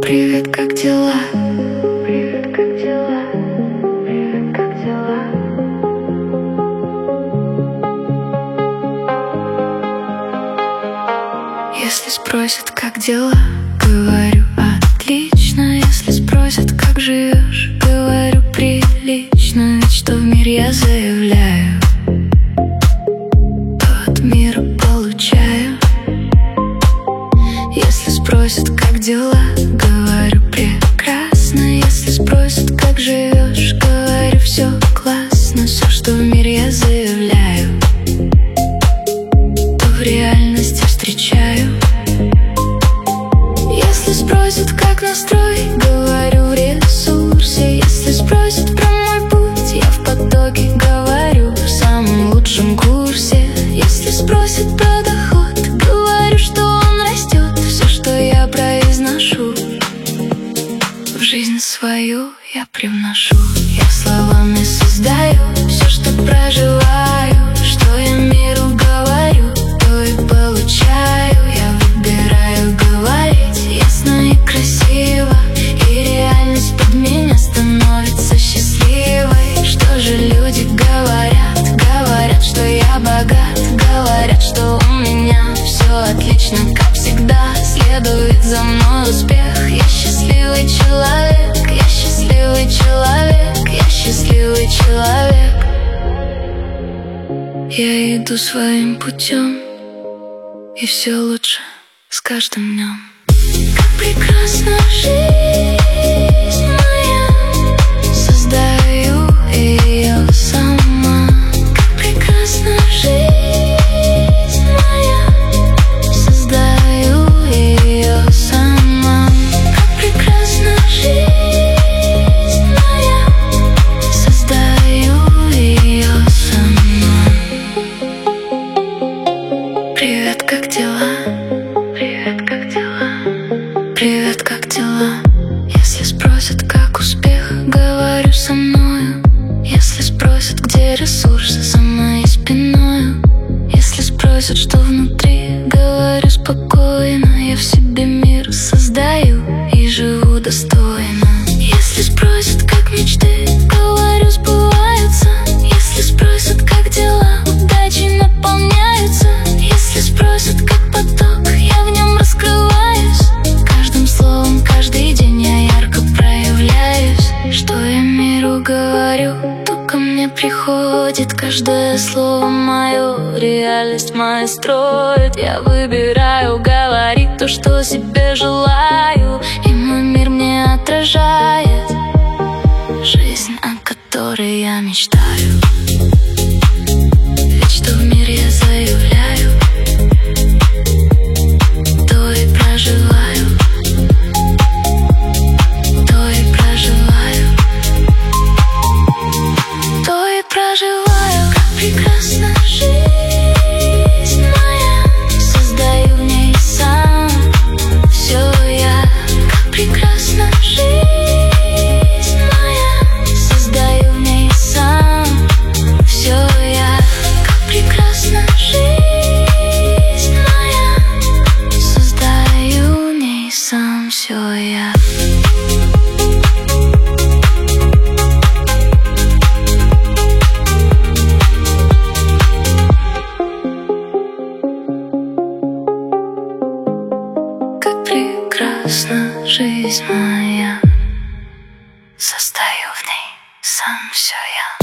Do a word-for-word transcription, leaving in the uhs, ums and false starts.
Привет, как дела? Привет, как дела? Привет, как дела? Если спросят, как дела, говорю отлично. Если спросят, как живешь, говорю прилично. Ведь что в мир я заявляю, то от мира получаю. Если спросят, как дела, говорю прекрасно. Если спросят, как живешь, говорю все классно. Все, что в мире я заявляю, то в реальности встречаю. Если спросят, как настрой, говорю в ресурсе. Если спросят про мой путь, я в потоке, говорю в самом лучшем курсе. Если спросят про доход, говорю, что он растет. Все, что я произношу, в жизнь свою я привношу. Я словами создаю все, что проживаю. Что я миру говорю, то и получаю. Я выбираю говорить ясно и красиво, и реальность под меня становится счастливой. Что же люди говорят? Говорят, что я богат. Говорят, что у меня все отлично, как всегда. Следует за мной успех. Я счастливый человек. Я счастливый человек. Я счастливый человек. Я иду своим путем, и все лучше с каждым днем. Как прекрасна жизнь моя, создаю ее сама. Как прекрасна жизнь моя, создаю ее сама. Как прекрасна жизнь моя, создаю ее сама. Привет, как дела? Привет, как дела? Привет, как дела? Если спросят, как успех, говорю со мною. Если спросят, где ресурсы, за моей спиною. Если спросят, что внутри, говорю спокойно. Я в себе мир создаю и живу достойно. Если спросят, как мечты, говорю, сбываются. Если спросят, как дела, удачи наполняются. Если спросят, как поток, я в нем раскрываюсь. Каждым словом, каждый день я ярко проявляюсь. Что я миру говорю, то ко мне приходит. Каждое слово мое реальность мою строит. Я выбираю говорить то, что себе желаю, и мой мир мне отражает жизнь, о которой я мечтаю. Ведь что в мир я заявляю, то и проживаю, то и проживаю, то и проживаю. Как прекрасна жизнь моя, создаю в ней сам все я. Как прекрасна жизнь моя, создаю в ней сам все я. Как прекрасна жизнь моя, создаю в ней сам все я. Как прекрасна жизнь моя, создаю в ней сам все я.